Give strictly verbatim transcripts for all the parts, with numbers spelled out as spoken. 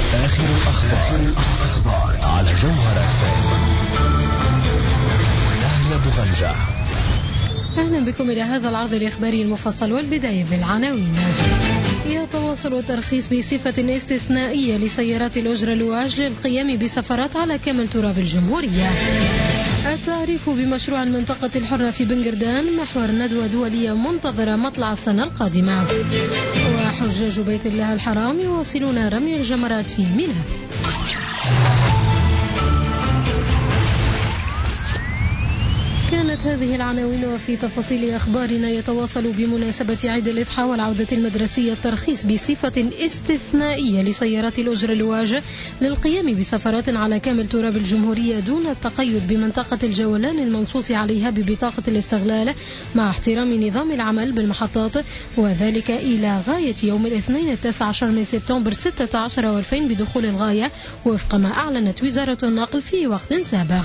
آخر الأخبار على جوهرة فام. نهلة بغنجة. أهلا بكم إلى هذا العرض الإخباري المفصل، والبداية بالعناوين. يتواصل الترخيص بصفة استثنائية لسيارات الأجرة لواج للقيام بسفرات على كامل تراب الجمهورية. التعريف بمشروع المنطقة الحرة في بنغردان محور ندوة دولية منتظرة مطلع السنة القادمة. وحجاج بيت الله الحرام يواصلون رمي الجمرات في منى. كانت هذه العناوين. وفي تفاصيل أخبارنا، يتواصل بمناسبة عيد الأضحى والعودة المدرسية الترخيص بصفة استثنائية لسيارات الأجرة لواج للقيام بسفرات على كامل تراب الجمهورية دون التقيد بمنطقة الجولان المنصوص عليها ببطاقة الاستغلال، مع احترام نظام العمل بالمحطات، وذلك إلى غاية يوم الاثنين التاسع عشر من سبتمبر ستة عشر والفين بدخول الغاية، وفق ما أعلنت وزارة النقل في وقت سابق.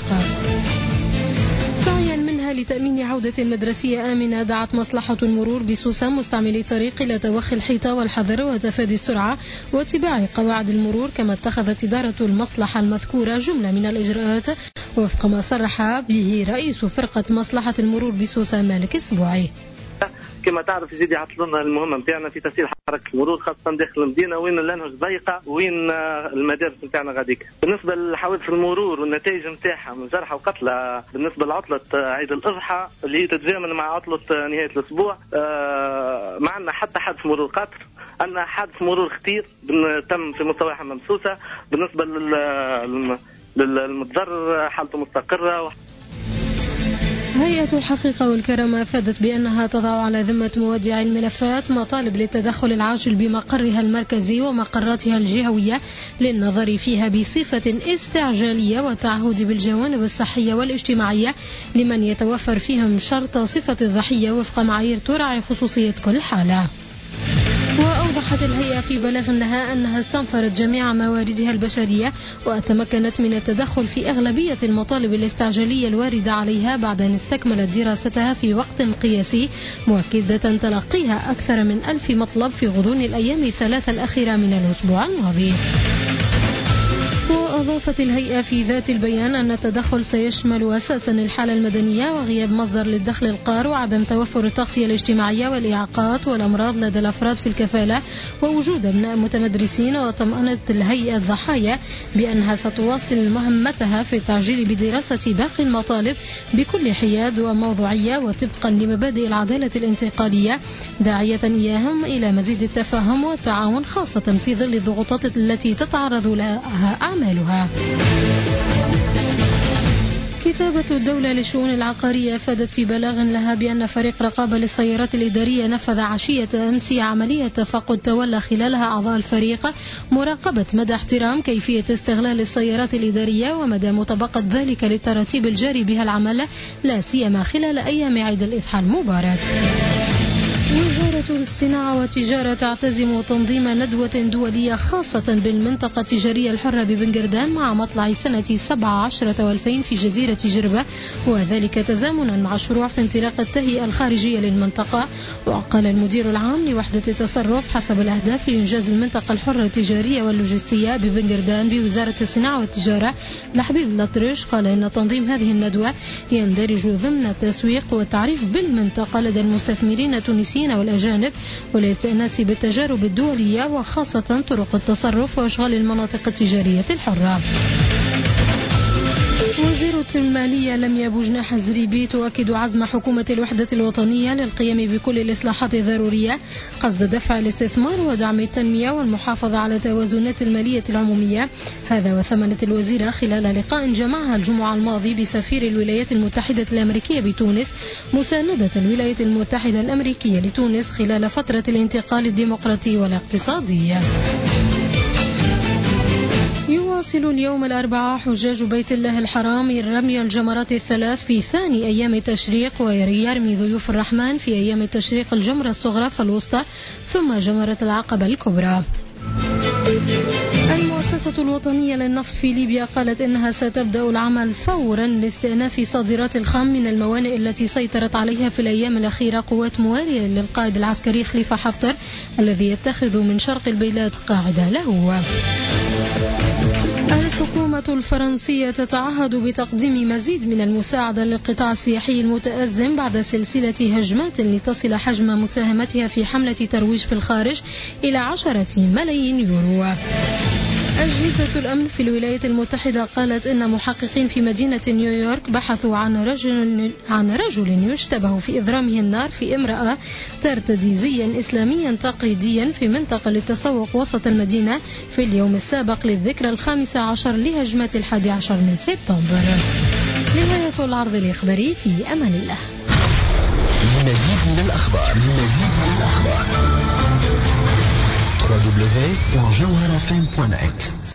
سعيا منها لتأمين عودة مدرسية آمنة، دعت مصلحة المرور بسوسة مستعملي الطريق إلى توخي الحيطة والحذر وتفادي السرعة واتباع قواعد المرور، كما اتخذت إدارة المصلحة المذكورة جملة من الإجراءات وفق ما صرح به رئيس فرقة مصلحة المرور بسوسة مالك السبوعي. كما تعرف يا سيدي عطلنا المهمة نتاعنا في تسهيل حركة المرور، خاصة داخل المدينة وين الانهج ضيقة وين المدارس نتاعنا غاديك. بالنسبة لحوادث المرور والنتائج نتاعها من جرحى وقتلى، بالنسبة لعطلة عيد الأضحى اللي هي تتزامن مع عطلة نهاية الأسبوع، ما عندنا حتى حادث مرور قطر، عندنا حادث مرور خطير تم في مستوى حمام سوسة. بالنسبة للمتضرر حالته مستقرة. هيئة الحقيقة والكرامة أفادت بأنها تضع على ذمة مودع الملفات مطالب للتدخل العاجل بمقرها المركزي ومقراتها الجهوية للنظر فيها بصفة استعجالية والتعهد بالجوانب الصحية والاجتماعية لمن يتوفر فيهم شرط صفة الضحية وفق معايير تراعي خصوصية كل حالة. وأوضحت الهيئة في بلاغ لها أنها استنفرت جميع مواردها البشرية وتمكنت من التدخل في أغلبية المطالب الاستعجالية الواردة عليها بعد أن استكملت دراستها في وقت قياسي، مؤكدة تلقيها أكثر من ألف مطلب في غضون الأيام الثلاثة الأخيرة من الأسبوع الماضي. وأضافت الهيئة في ذات البيان أن التدخل سيشمل أساسا الحالة المدنية وغياب مصدر للدخل القار وعدم توفر التغطية الاجتماعية والإعاقات والأمراض لدى الأفراد في الكفالة ووجود أبناء متمدرسين. وطمأنت الهيئة الضحايا بأنها ستواصل مهمتها في التعجيل بدراسة باقي المطالب بكل حياد وموضوعية وطبقا لمبادئ العدالة الانتقالية، داعية إياهم إلى مزيد التفاهم والتعاون، خاصة في ظل الضغوطات التي تتعرض لها أعمالها. كتابة الدولة للشؤون العقارية أفادت في بلاغ لها بأن فريق رقابة للسيارات الإدارية نفذ عشية أمس عملية تفقد تولى خلالها أعضاء الفريق مراقبة مدى احترام كيفية استغلال السيارات الإدارية ومدى مطابقة ذلك للتراتيب الجاري بها العمل، لا سيما خلال أيام عيد الأضحى المبارك. وزارة الصناعة والتجارة تعتزم تنظيم ندوة دولية خاصة بالمنطقة التجارية الحرة ببنغردان مع مطلع سنة سبعة عشر والفين في جزيرة جربة، وذلك تزامنا مع شروع في انطلاق التهيئة الخارجية للمنطقة. وقال المدير العام لوحدة التصرف حسب الأهداف لإنجاز المنطقة الحرة التجارية واللوجستية ببنغردان بوزارة الصناعة والتجارة لحبيب الأطرش، قال إن تنظيم هذه الندوة يندرج ضمن التسويق والتعريف بالمنطقة لدى المستثمرين التونسيين والأجانب والاستئناس بالتجارب الدولية وخاصة طرق التصرف وإشغال المناطق التجارية الحرة. وزيرة المالية لميا بوجناح الزريبي تؤكد عزم حكومة الوحدة الوطنية للقيام بكل الإصلاحات الضرورية قصد دفع الاستثمار ودعم التنمية والمحافظة على توازنات المالية العمومية. هذا وثمنت الوزيرة خلال لقاء جمعها الجمعة الماضي بسفير الولايات المتحدة الأمريكية بتونس مساندة الولايات المتحدة الأمريكية لتونس خلال فترة الانتقال الديمقراطي والاقتصادي. يواصل اليوم الأربعاء حجاج بيت الله الحرام رمي الجمرات الثلاث في ثاني أيام التشريق، ويرمي ضيوف الرحمن في أيام التشريق الجمرة الصغرى فالوسطى ثم جمرة العقبة الكبرى. المؤسسة الوطنية للنفط في ليبيا قالت إنها ستبدأ العمل فورا لاستئناف صادرات الخام من الموانئ التي سيطرت عليها في الأيام الأخيرة قوات موالية للقائد العسكري خليفة حفتر الذي يتخذ من شرق البلاد قاعدة له. الحكومة الفرنسية تتعهد بتقديم مزيد من المساعدة للقطاع السياحي المتأزم بعد سلسلة هجمات لتصل حجم مساهمتها في حملة ترويج في الخارج إلى عشرة ملايين يورو. أجهزة الأمن في الولايات المتحدة قالت إن محققين في مدينة نيويورك بحثوا عن رجل عن رجل يشتبه في إضرامه النار في امرأة ترتدي زيا إسلاميا تقليديا في منطقة للتسوق وسط المدينة في اليوم السابق للذكرى الخامسة عشر لهجمات الحادي عشر من سبتمبر. نهاية العرض الإخباري، في أمان الله. لمزيد من الأخبار لمزيد من الأخبار دبليو دبليو دبليو دوت جوهرة إف إم دوت نت.